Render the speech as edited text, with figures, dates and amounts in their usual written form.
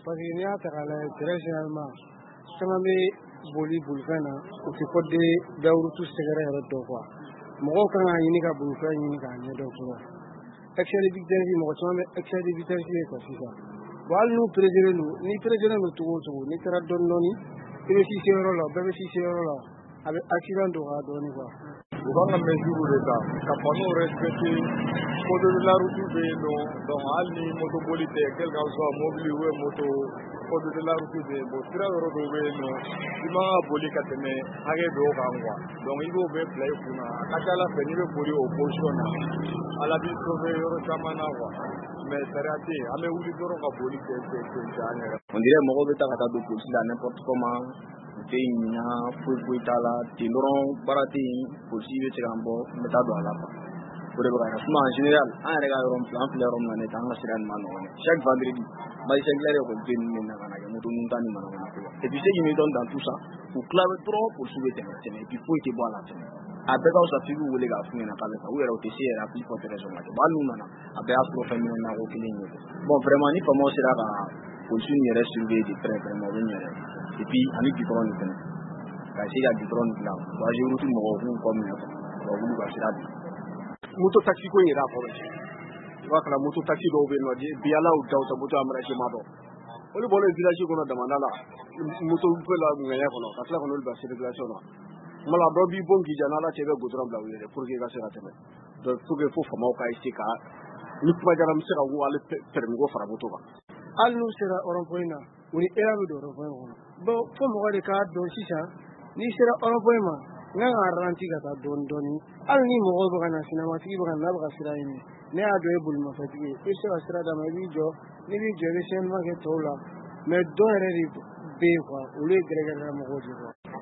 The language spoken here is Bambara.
parce que n'i y'a ta k'a lajɛ très généralement caman bɛ boli bolifɛn na u tɛ code de la route sɛgɛrɛ yɛrɛ dɔn quoi mɔgɔw kan k'a ɲini ka bolifɛn ɲini k'a ɲɛdɔn fɔlɔ excès de vitesse mɔgɔ caman bɛ excès de vitesse ye quoi sisan bon hali n'u perezelen don n'i perezelen don cogo o cogo n'i taara dɔɔni dɔɔni i bɛ s'i se yɔrɔ la bɛɛ bɛ s'i se yɔrɔ la a bɛ accident dɔgɔya dɔɔni quoi. U kan ka mesure de ta ka panneau respecter code de la route bɛ yen nɔ donc hali ni moto boli tɛ quel qu'en soit mobile ou moto code de la route bɛ yen bon sira yɔrɔ dɔw bɛ yen nɔ i man ka boli ka tɛmɛ hakɛ dɔw kan quoi donc i b'o bɛɛ bila i kunna a ka ca Ala fɛ n'i bɛ boli o position na Ala b'i sauver yɔrɔ caman na quoi mais sariya tɛ yen an bɛ wuli dɔrɔn ka boli kɛ an yɛrɛ. On dirait mɔgɔw bɛ taa ka taa don polisi la n'importe comment u tɛ ɲina foyi t'a la ten dɔrɔn baara tɛ yen polisi bɛ se k'an bɔ n bɛ taa don a la quoi o de bɛ ka kɛ sinon en général an yɛrɛ ka yɔrɔ min filɛ an filɛ yɔrɔ min na ne tɛ an ka sira nin ma nɔgɔn chaque vendredi magistrat yɛrɛ kɔni tɛ ninnu na ka na kɛ moto ninnu ta ni manamana ko et puis ceux qui me donnent dans tout ça u tila bɛ dɔrɔn polisi bɛ tɛmɛ et puis foyi tɛ bɔ a la tɛmɛ a bɛɛ ka fisa f'i k'u wele k'a f'u ɲɛna k'a bɛ taa u yɛrɛ u tɛ se yɛrɛ a plus forte raison la bon hali n'u nana a bɛɛ y'a sɔrɔ fɛn min na ko kelen ye bon vraiment ni faamaw sera ka polisi nin yɛrɛ surveiller de près vraiment o bɛ ɲɛ dɛ et puis ani goudron nin fɛnɛ ka essayer ka goudron nin dilan voirie route mɔgɔw k'u kɔ minɛ quoi wa wuli ka sira di. Moto taxi ko in yɛrɛ a kɔrɔ i b'a kalan moto taxi dɔw bɛ yen nɔ bi ala y'u da u tɛ moto embarrassement dɔn olu bɔlen village kɔnɔ damanda la moto fɛ la ŋɛɲɛ kɔnɔ ka tila ka n'olu bila circulation na kuma la dɔ b'i bon k'i jan n'ala cɛ bɛ goudron bila u yɛrɛ pour que i ka se ka tɛmɛ donc pour que fo faamaw ka essayer ka ni kuma diyara n bɛ se ka ale permis ko fara moto kan. hali n'u sera rond-point na u ni heure bɛ don rond-point kɔnɔ bon fo mɔgɔ de k'a dɔn sisan n'i sera rond-point ma n kan ka ralenti ka taa dɔɔni dɔɔni hali ni mɔgɔw bɛ ka na sinamatigi bɛ ka na n'a bɛ ka sira ɲini ne y'a dɔn e bolimafɛntigi ye i bɛ se ka sira d'a ma i b'i jɔ n'i b'i jɔ i bɛ signalement kɛ tɔw la mais dɔw yɛrɛ de bɛ yen quoi olu ye gɛrɛgɛrɛ mɔgɔw de quoi.